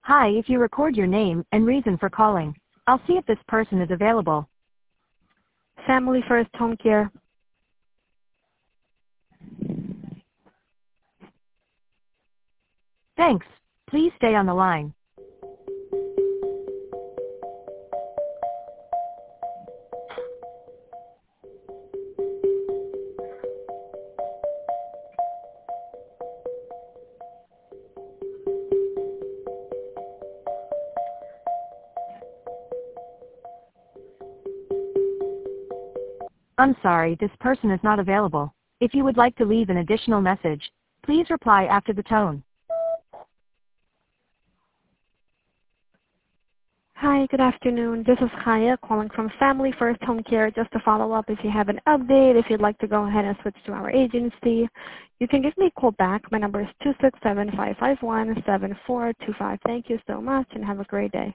Hi, if you record your name and reason for calling, I'll see if this person is available. Family First Home Care. Thanks. Please stay on the line. I'm sorry, this person is not available. If you would like to leave an additional message, please reply after the tone. Hi, good afternoon. This is Kaya calling from Family First Home Care. Just to follow up, if you have an update, if you'd like to go ahead and switch to our agency, you can give me a call back. My number is 267-551-7425. Thank you so much and have a great day.